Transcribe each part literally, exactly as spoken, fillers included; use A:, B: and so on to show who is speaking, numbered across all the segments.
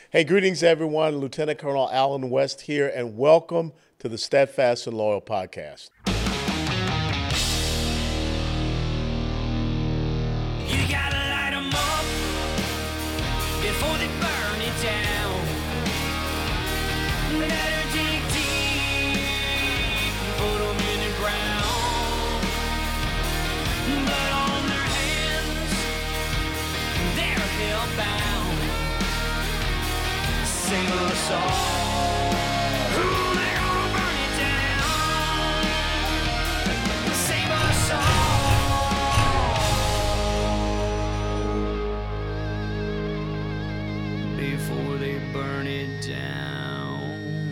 A: Hey, greetings, everyone. Lieutenant Colonel Allen West here, and welcome to the Steadfast and Loyal podcast.
B: You gotta light 'em up before they burn it down. Better dig deep, put 'em in the ground. But on their hands, they're hellbound. Sing a song. Ooh, they're gonna burn it down. Sing a song before they burn it down.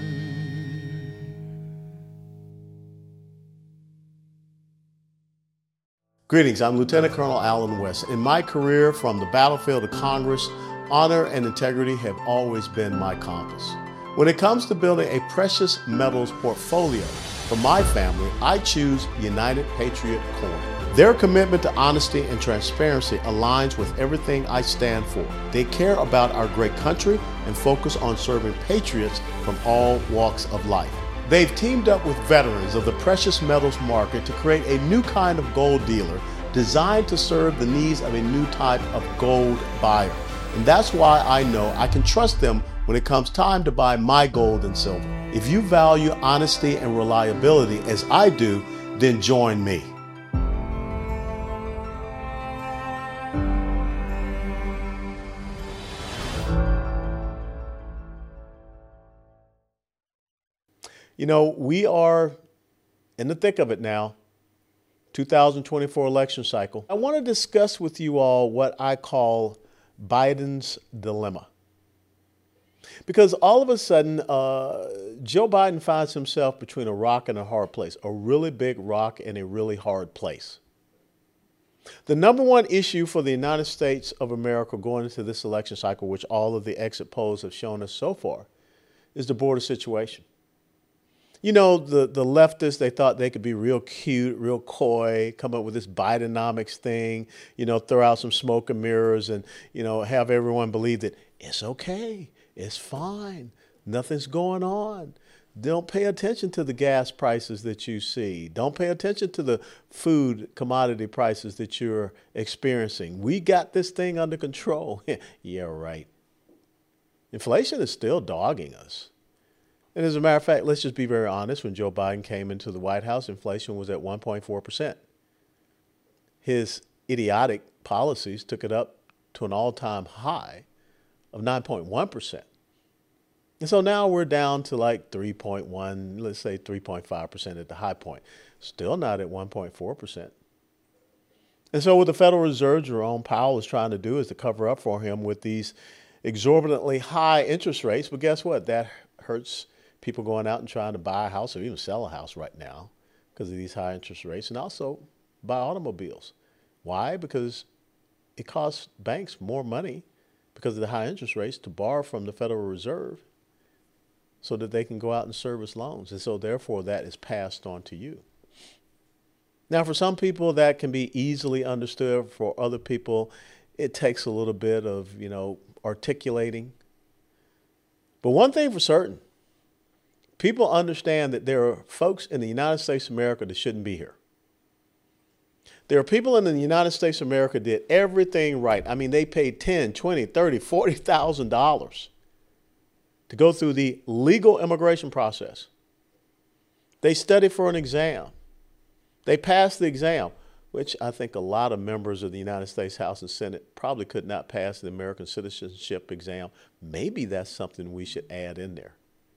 A: Greetings, I'm Lieutenant Colonel Allen West. In my career, from the battlefield to Congress, honor and integrity have always been my compass. When it comes to building a precious metals portfolio for my family, I choose United Patriot Coin. Their commitment to honesty and transparency aligns with everything I stand for. They care about our great country and focus on serving patriots from all walks of life. They've teamed up with veterans of the precious metals market to create a new kind of gold dealer designed to serve the needs of a new type of gold buyer. And that's why I know I can trust them when it comes time to buy my gold and silver. If you value honesty and reliability as I do, then join me. You know, we are in the thick of it now, two thousand twenty-four election cycle. I want to discuss with you all what I call Biden's dilemma. Because all of a sudden, uh, Joe Biden finds himself between a rock and a hard place, a really big rock and a really hard place. The number one issue for the United States of America going into this election cycle, which all of the exit polls have shown us so far, is the border situation. You know, the, the leftists, they thought they could be real cute, real coy, come up with this Bidenomics thing, you know, throw out some smoke and mirrors and, you know, have everyone believe that it's okay, it's fine, nothing's going on. Don't pay attention to the gas prices that you see. Don't pay attention to the food commodity prices that you're experiencing. We got this thing under control. Yeah, right. Inflation is still dogging us. And as a matter of fact, let's just be very honest. When Joe Biden came into the White House, inflation was at one point four percent. His idiotic policies took it up to an all-time high of nine point one percent. And so now we're down to like three point one, let's say three point five percent at the high point. Still not at one point four percent. And so what the Federal Reserve, Jerome Powell, is trying to do is to cover up for him with these exorbitantly high interest rates. But guess what? That hurts people going out and trying to buy a house or even sell a house right now because of these high interest rates, and also buy automobiles. Why? Because it costs banks more money because of the high interest rates to borrow from the Federal Reserve so that they can go out and service loans. And so therefore that is passed on to you. Now, for some people that can be easily understood. For other people, it takes a little bit of, you know, articulating. But one thing for certain, people understand that there are folks in the United States of America that shouldn't be here. There are people in the United States of America that did everything right. I mean, they paid ten, twenty, thirty, forty thousand dollars to go through the legal immigration process. They studied for an exam. They passed the exam, which I think a lot of members of the United States House and Senate probably could not pass the American citizenship exam. Maybe that's something we should add in there.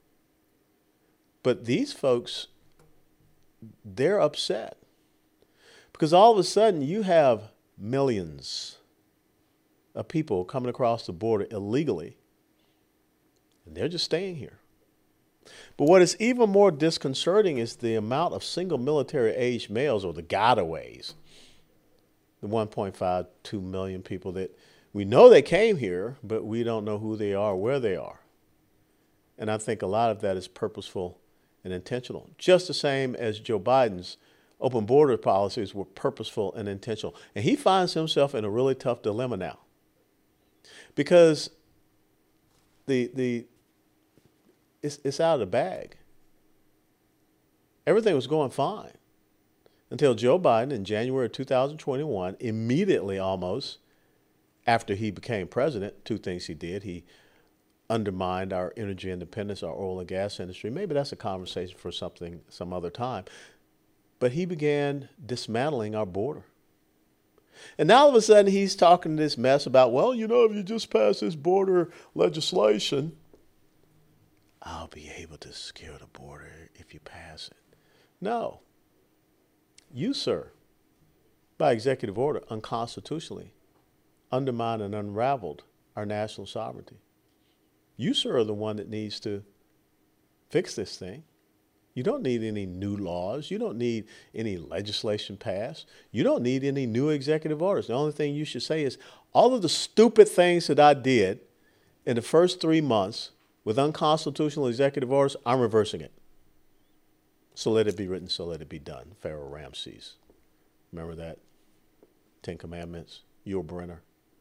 A: But these folks, they're upset because all of a sudden you have millions of people coming across the border illegally, and they're just staying here. But what is even more disconcerting is the amount of single military age males, or the gotaways, the one point five two million people that we know they came here, but we don't know who they are, where they are. And I think a lot of that is purposeful and intentional, just the same as Joe Biden's open border policies were purposeful and intentional. And he finds himself in a really tough dilemma now, because the the it's it's out of the bag. Everything was going fine until Joe Biden in January of two thousand twenty-one, immediately almost after he became president, two things he did. He undermined our energy independence, our oil and gas industry. Maybe that's a conversation for something some other time. But he began dismantling our border. And now all of a sudden he's talking this mess about, well, you know, if you just pass this border legislation, I'll be able to secure the border if you pass it. No. You, sir, by executive order, unconstitutionally undermined and unraveled our national sovereignty. You, sir, are the one that needs to fix this thing. You don't need any new laws. You don't need any legislation passed. You don't need any new executive orders. The only thing you should say is, all of the stupid things that I did in the first three months with unconstitutional executive orders, I'm reversing it. So let it be written, so let it be done. Pharaoh Ramses. Remember that? Ten Commandments, Yul Brynner.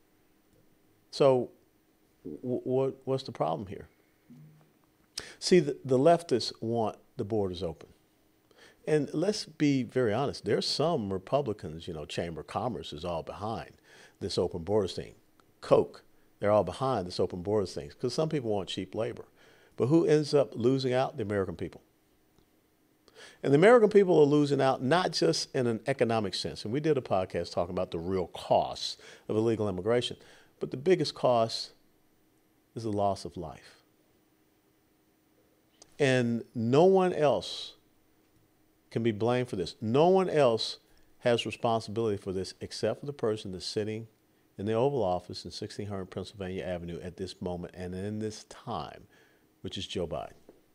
A: So w- what, what's the problem here? See, the, the leftists want the borders open. And let's be very honest. There's some Republicans, you know, Chamber of Commerce is all behind this open borders thing. Koch, they're all behind this open borders thing because some people want cheap labor. But who ends up losing out? The American people. And the American people are losing out not just in an economic sense. And we did a podcast talking about the real costs of illegal immigration. But the biggest cost is the loss of life. And no one else can be blamed for this. No one else has responsibility for this except for the person that's sitting in the Oval Office in sixteen hundred Pennsylvania Avenue at this moment and in this time, which is Joe Biden.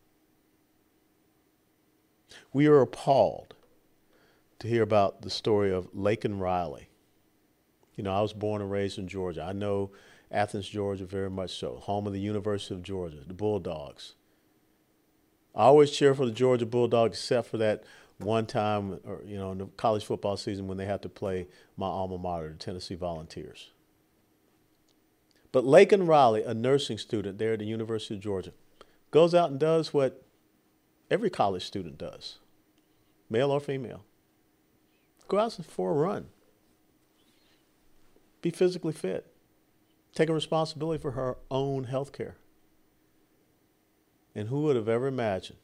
A: We are appalled to hear about the story of Laken Riley. You know, I was born and raised in Georgia. I know Athens, Georgia very much so, home of the University of Georgia, the Bulldogs. I always cheer for the Georgia Bulldogs, except for that one time, or, you know, in the college football season when they had to play my alma mater, the Tennessee Volunteers. But Laken Riley, a nursing student there at the University of Georgia, goes out and does what every college student does, male or female. Go out for a run. Be physically fit. Take a responsibility for her own health care. And who would have ever imagined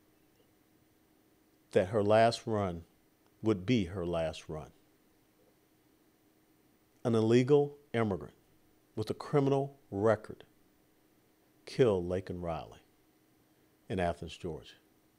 A: that her last run would be her last run? An illegal immigrant with a criminal record killed Laken Riley in Athens, Georgia.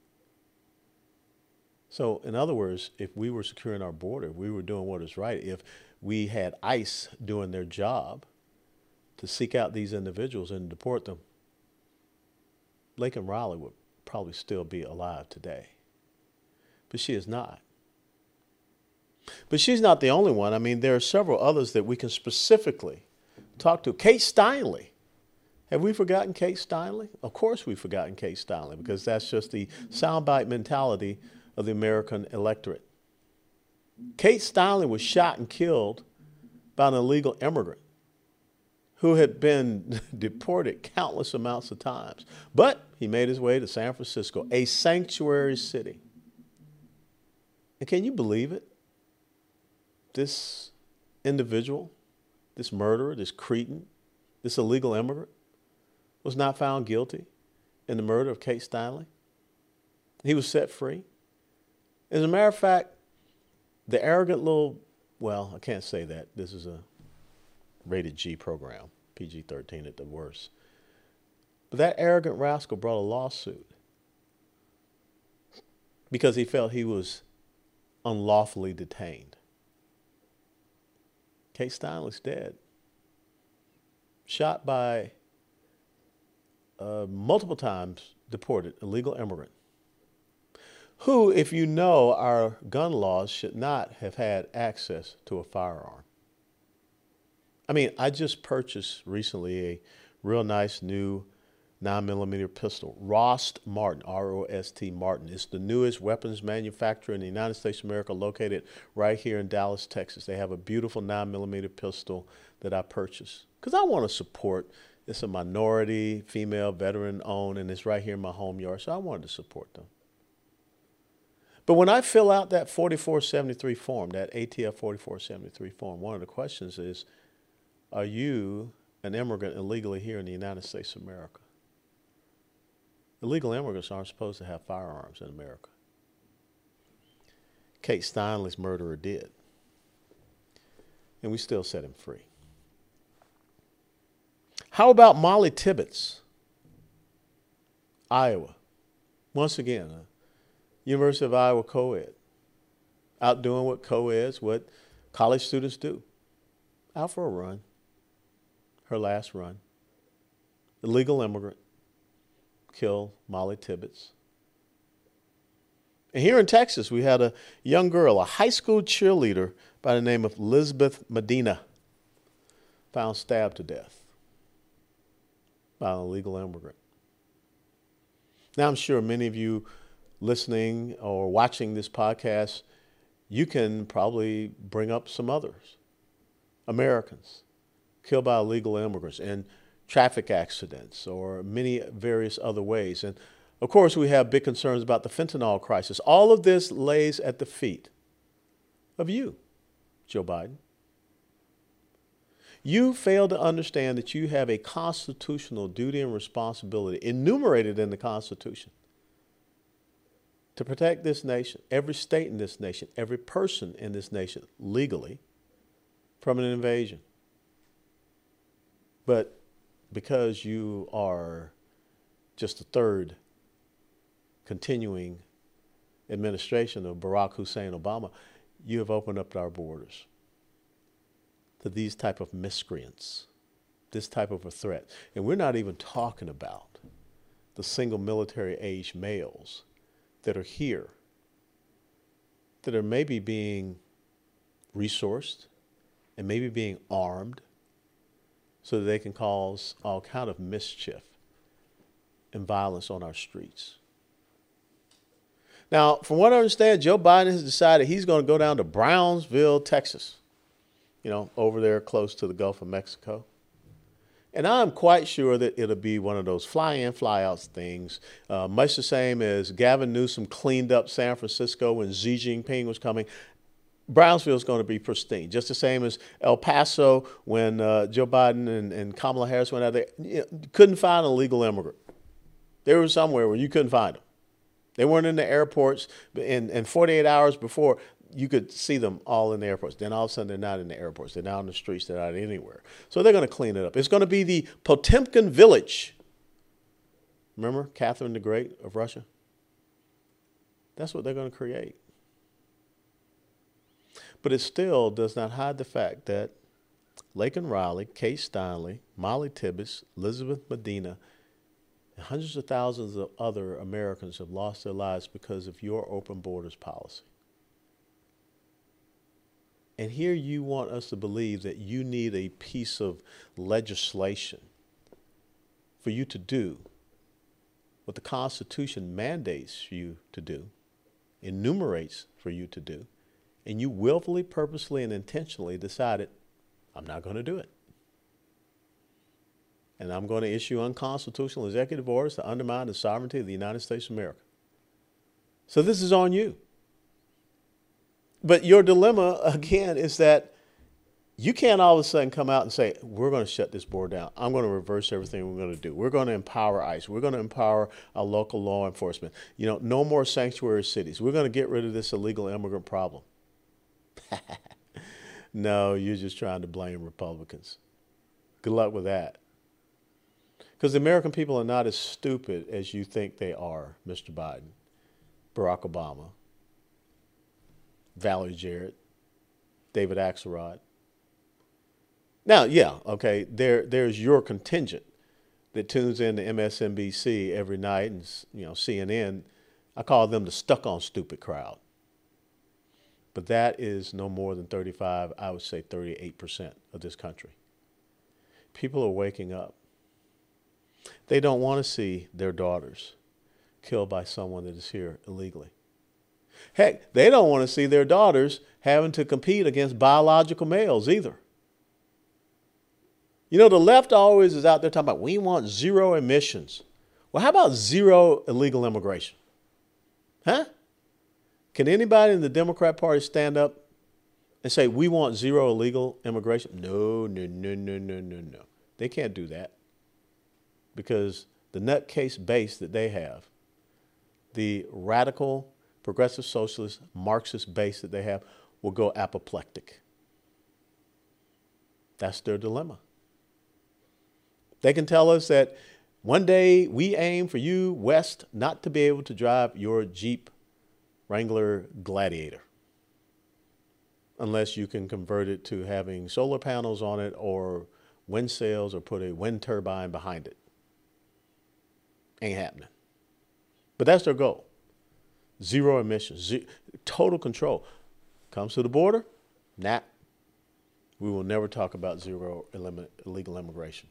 A: So, in other words, if we were securing our border, if we were doing what is right, if we had ICE doing their job to seek out these individuals and deport them, Laken Riley would probably still be alive today. But she is not. But she's not the only one. I mean, there are several others that we can specifically talk to. Kate Steinle. Have we forgotten Kate Steinle? Of course we've forgotten Kate Steinle because that's just the soundbite mentality of the American electorate. Kate Steinle was shot and killed by an illegal immigrant who had been deported countless amounts of times. But he made his way to San Francisco, a sanctuary city. And can you believe it? This individual, this murderer, this cretin, this illegal immigrant was not found guilty in the murder of Kate Steinle. He was set free. As a matter of fact, the arrogant little, well, I can't say that. This is a rated G program, P G thirteen at the worst. But that arrogant rascal brought a lawsuit because he felt he was unlawfully detained. Kate Steinle's dead. Shot by a multiple times deported illegal immigrant who, if you know our gun laws, should not have had access to a firearm. I mean, I just purchased recently a real nice new nine millimeter pistol. Rost Martin, R O S T Martin. It's the newest weapons manufacturer in the United States of America, located right here in Dallas, Texas. They have a beautiful nine millimeter pistol that I purchased because I want to support It's a minority, female, veteran-owned, and it's right here in my home yard, so I wanted to support them. But when I fill out that forty-four seventy-three form, that A T F forty-four seventy-three form, one of the questions is, are you an immigrant illegally here in the United States of America? Illegal immigrants aren't supposed to have firearms in America. Kate Steinle's murderer did. And we still set him free. How about Molly Tibbetts, Iowa? Once again, uh, University of Iowa co-ed, out doing what co-eds, what college students do, out for a run, her last run. Illegal immigrant, killed Molly Tibbetts. And here in Texas, we had a young girl, a high school cheerleader by the name of Elizabeth Medina, found stabbed to death by an illegal immigrant. Now, I'm sure many of you listening or watching this podcast, you can probably bring up some others. Americans killed by illegal immigrants in traffic accidents or many various other ways. And of course, we have big concerns about the fentanyl crisis. All of this lays at the feet of you, Joe Biden. You fail to understand that you have a constitutional duty and responsibility enumerated in the Constitution to protect this nation, every state in this nation, every person in this nation legally from an invasion. But because you are just the third continuing administration of Barack Hussein Obama, you have opened up our borders to these type of miscreants, this type of a threat. And we're not even talking about the single military age males that are here, that are maybe being resourced and maybe being armed so that they can cause all kind of mischief and violence on our streets. Now, from what I understand, Joe Biden has decided he's going to go down to Brownsville, Texas, you know, over there close to the Gulf of Mexico. And I'm quite sure that it'll be one of those fly-in, fly-outs things, uh, much the same as Gavin Newsom cleaned up San Francisco when Xi Jinping was coming. Brownsville is going to be pristine, just the same as El Paso when uh, Joe Biden and, and Kamala Harris went out there. You know, couldn't find an illegal immigrant. They were somewhere where you couldn't find them. They weren't in the airports, and, and forty-eight hours before, you could see them all in the airports. Then all of a sudden, they're not in the airports. They're not on the streets. They're not anywhere. So they're going to clean it up. It's going to be the Potemkin Village. Remember Catherine the Great of Russia? That's what they're going to create. But it still does not hide the fact that Laken Riley, Kate Steinle, Molly Tibbetts, Elizabeth Medina, and hundreds of thousands of other Americans have lost their lives because of your open borders policy. And here you want us to believe that you need a piece of legislation for you to do what the Constitution mandates you to do, enumerates for you to do, and you willfully, purposely, and intentionally decided, I'm not going to do it. And I'm going to issue unconstitutional executive orders to undermine the sovereignty of the United States of America. So this is on you. But your dilemma, again, is that you can't all of a sudden come out and say, we're going to shut this border down. I'm going to reverse everything we're going to do. We're going to empower ICE. We're going to empower our local law enforcement. You know, no more sanctuary cities. We're going to get rid of this illegal immigrant problem. No, you're just trying to blame Republicans. Good luck with that. Because the American people are not as stupid as you think they are, Mister Biden, Barack Obama, Valerie Jarrett, David Axelrod. Now, yeah, okay, there, there's your contingent that tunes in to M S N B C every night and, you know, C N N. I call them the stuck-on-stupid crowd. But that is no more than thirty-five, I would say thirty-eight percent of this country. People are waking up. They don't want to see their daughters killed by someone that is here illegally. Heck, they don't want to see their daughters having to compete against biological males either. You know, the left always is out there talking about we want zero emissions. Well, how about zero illegal immigration? Huh? Can anybody in the Democrat Party stand up and say we want zero illegal immigration? No, no, no, no, no, no, no. They can't do that because the nutcase base that they have, the radical, progressive socialist, Marxist base that they have, will go apoplectic. That's their dilemma. They can tell us that one day we aim for you, West, not to be able to drive your Jeep Wrangler Gladiator unless you can convert it to having solar panels on it or wind sails or put a wind turbine behind it. Ain't happening. But that's their goal. Zero emissions, ze- total control. Comes to the border, nah. We will never talk about zero elim- illegal immigration.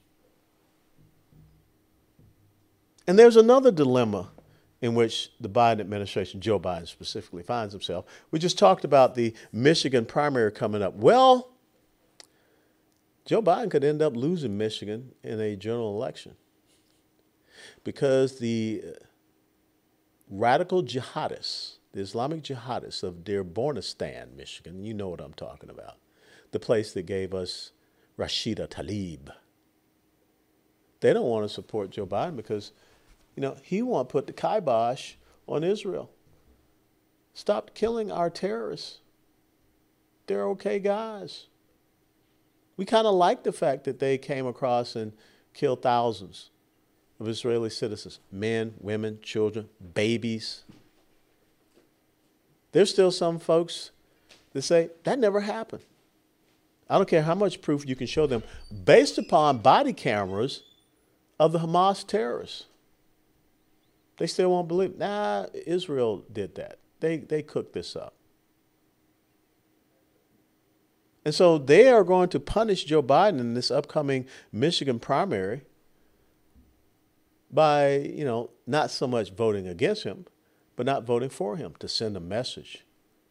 A: And there's another dilemma in which the Biden administration, Joe Biden specifically, finds himself. We just talked about the Michigan primary coming up. Well, Joe Biden could end up losing Michigan in a general election because the radical jihadists, the Islamic jihadists of Dearbornistan, Michigan, you know what I'm talking about, the place that gave us Rashida Tlaib. They don't want to support Joe Biden because, you know, he want to put the kibosh on Israel. Stop killing our terrorists. They're okay guys. We kind of like the fact that they came across and killed thousands of Israeli citizens, men, women, children, babies. There's still some folks that say that never happened. I don't care how much proof you can show them based upon body cameras of the Hamas terrorists. They still won't believe. Nah, Israel did that. They they cooked this up. And so they are going to punish Joe Biden in this upcoming Michigan primary by, you know, not so much voting against him, but not voting for him to send a message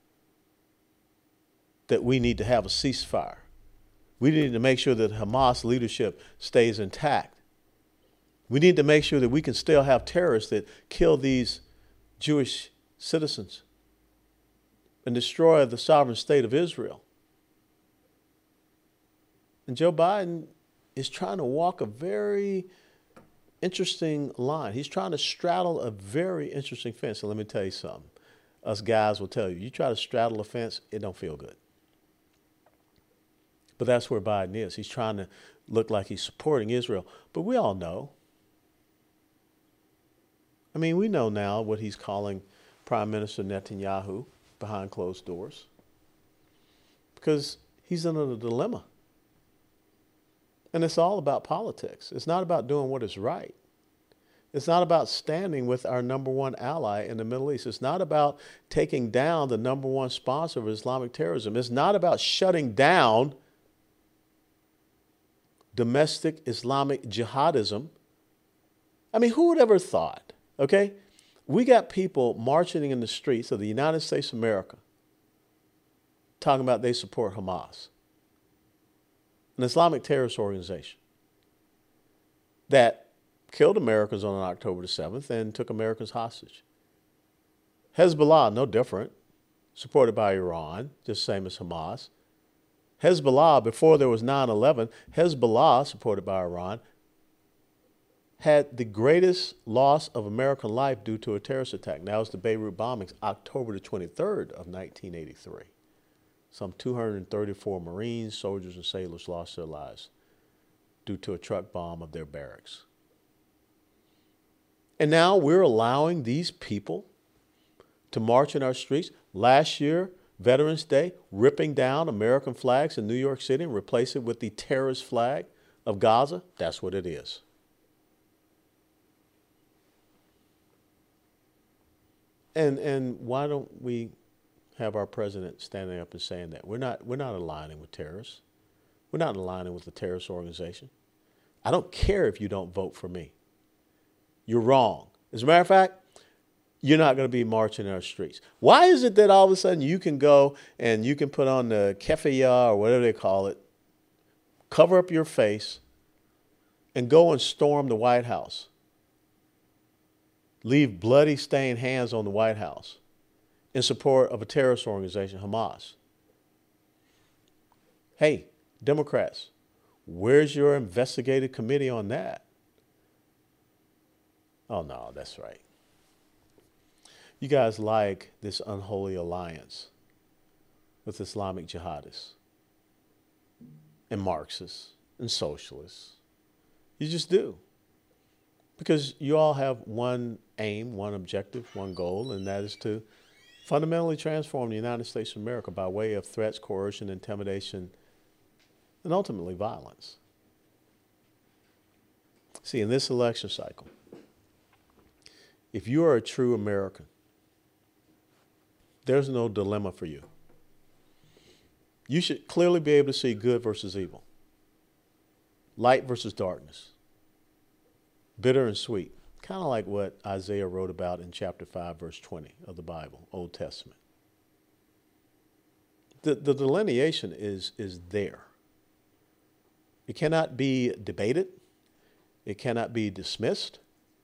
A: that we need to have a ceasefire. We need to make sure that Hamas leadership stays intact. We need to make sure that we can still have terrorists that kill these Jewish citizens and destroy the sovereign state of Israel. And Joe Biden is trying to walk a very interesting line. He's trying to straddle a very interesting fence. And let me tell you something. Us guys will tell you, you try to straddle a fence, it don't feel good. But that's where Biden is. He's trying to look like he's supporting Israel. But we all know. I mean, we know now what he's calling Prime Minister Netanyahu behind closed doors. Because he's in a dilemma. And it's all about politics. It's not about doing what is right. It's not about standing with our number one ally in the Middle East. It's not about taking down the number one sponsor of Islamic terrorism. It's not about shutting down domestic Islamic jihadism. I mean, who would ever thought, okay? We got people marching in the streets of the United States of America talking about they support Hamas, an Islamic terrorist organization that killed Americans on October the seventh and took Americans hostage. Hezbollah, no different, supported by Iran, just the same as Hamas. Hezbollah, before there was nine eleven, Hezbollah, supported by Iran, had the greatest loss of American life due to a terrorist attack. Now it's the Beirut bombings, October the twenty-third of nineteen eighty-three. Some two hundred thirty-four Marines, soldiers, and sailors lost their lives due to a truck bomb of their barracks. And now we're allowing these people to march in our streets. Last year, Veterans Day, ripping down American flags in New York City and replace it with the terrorist flag of Gaza. That's what it is. And and why don't we have our president standing up and saying that? We're not we're not aligning with terrorists. We're not aligning with the terrorist organization. I don't care if you don't vote for me. You're wrong. As a matter of fact, you're not going to be marching in our streets. Why is it that all of a sudden you can go and you can put on the keffiyeh or whatever they call it, cover up your face, and go and storm the White House, leave bloody stained hands on the White House in support of a terrorist organization, Hamas. Hey, Democrats, where's your investigative committee on that? Oh, no, that's right. You guys like this unholy alliance with Islamic jihadists and Marxists and socialists. You just do. Because you all have one aim, one objective, one goal, and that is to fundamentally transform the United States of America by way of threats, coercion, intimidation, and ultimately violence. See, in this election cycle, if you are a true American, there's no dilemma for you. You should clearly be able to see good versus evil, light versus darkness, bitter and sweet, kind of like what Isaiah wrote about in chapter five, verse twenty of the Bible, Old Testament. The, the delineation is, is there. It cannot be debated. It cannot be dismissed.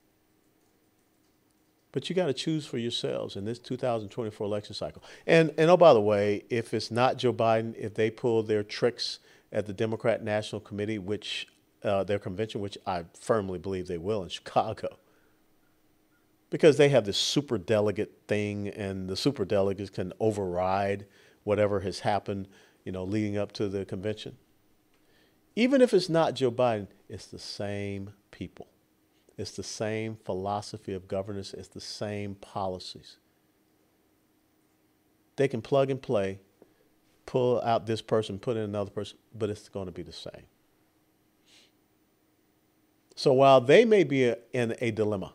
A: But you got to choose for yourselves in this two thousand twenty-four election cycle. And, and oh, by the way, if it's not Joe Biden, if they pull their tricks at the Democrat National Committee, which uh, their convention, which I firmly believe they will in Chicago, because they have this super delegate thing, and the super delegates can override whatever has happened, you know, leading up to the convention. Even if it's not Joe Biden, it's the same people. It's the same philosophy of governance. It's the same policies. They can plug and play, pull out this person, put in another person, but it's going to be the same. So while they may be a, in a dilemma,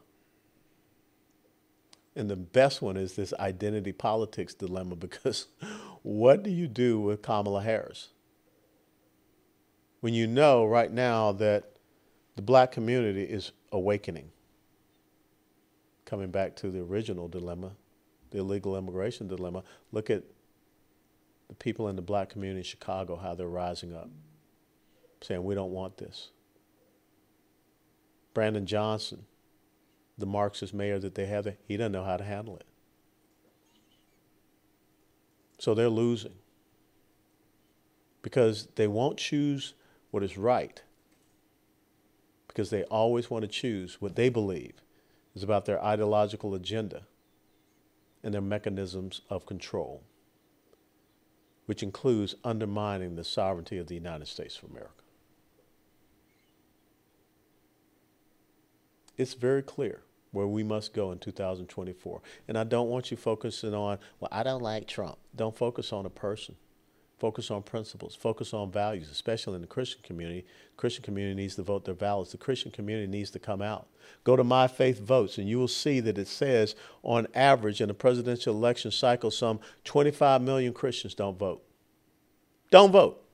A: and the best one is this identity politics dilemma, because what do you do with Kamala Harris when you know right now that the black community is awakening, coming back to the original dilemma, the illegal immigration dilemma? Look at the people in the black community in Chicago, how they're rising up, saying we don't want this. Brandon Johnson, the Marxist mayor that they have there, he doesn't know how to handle it. So they're losing because they won't choose what is right, because they always want to choose what they believe is about their ideological agenda and their mechanisms of control, which includes undermining the sovereignty of the United States of America. It's very clear where we must go in two thousand twenty-four. And I don't want you focusing on, well, I don't like Trump. Don't focus on a person. Focus on principles. Focus on values, especially in the Christian community. The Christian community needs to vote their ballots. The Christian community needs to come out. Go to My Faith Votes, and you will see that it says, on average, in a presidential election cycle, some twenty-five million Christians don't vote. Don't vote.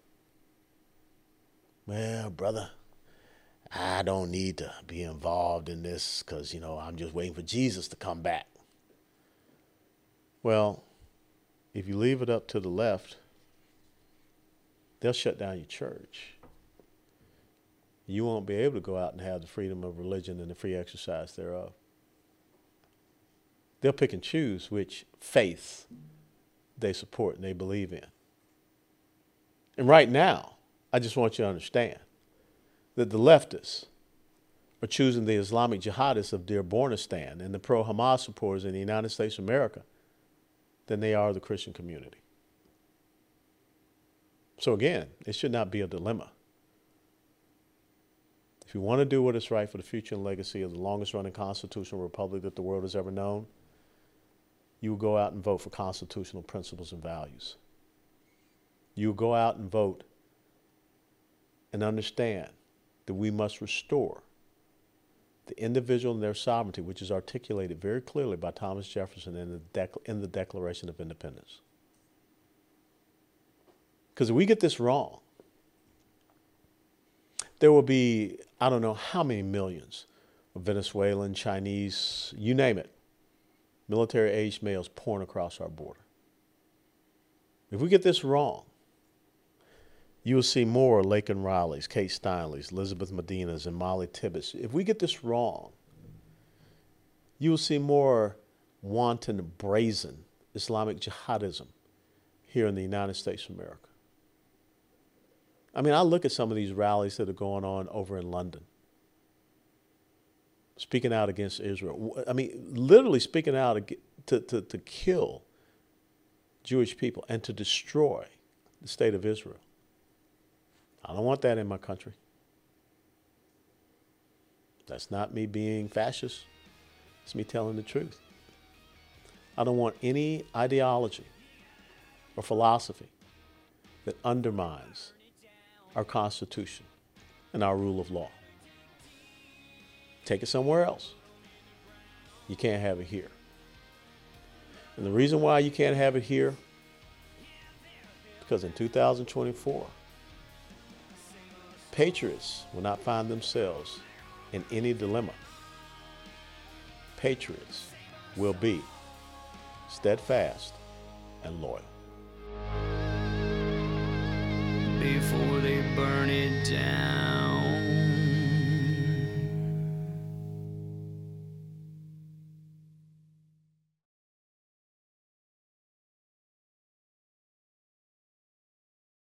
A: Well, brother, I don't need to be involved in this because, you know, I'm just waiting for Jesus to come back. Well, if you leave it up to the left, they'll shut down your church. You won't be able to go out and have the freedom of religion and the free exercise thereof. They'll pick and choose which faith they support and they believe in. And right now, I just want you to understand that the leftists are choosing the Islamic jihadists of Dearbornistan and the pro-Hamas supporters in the United States of America than they are the Christian community. So again, it should not be a dilemma. If you want to do what is right for the future and legacy of the longest running constitutional republic that the world has ever known, you will go out and vote for constitutional principles and values. You will go out and vote and understand that we must restore the individual and their sovereignty, which is articulated very clearly by Thomas Jefferson in the, Dec- in the Declaration of Independence. Because if we get this wrong, there will be, I don't know how many millions of Venezuelan, Chinese, you name it, military-aged males pouring across our border. If we get this wrong, You will see more Laken Rileys, Kate Steinleys, Elizabeth Medinas, and Molly Tibbetts. If we get this wrong, you will see more wanton, brazen Islamic jihadism here in the United States of America. I mean, I look at some of these rallies that are going on over in London, speaking out against Israel. I mean, literally speaking out to, to, to kill Jewish people and to destroy the state of Israel. I don't want that in my country. That's not me being fascist. It's me telling the truth. I don't want any ideology or philosophy that undermines our Constitution and our rule of law. Take it somewhere else. You can't have it here. And the reason why you can't have it here, because in two thousand twenty-four, patriots will not find themselves in any dilemma. Patriots will be steadfast and loyal.
B: Before they burn it down.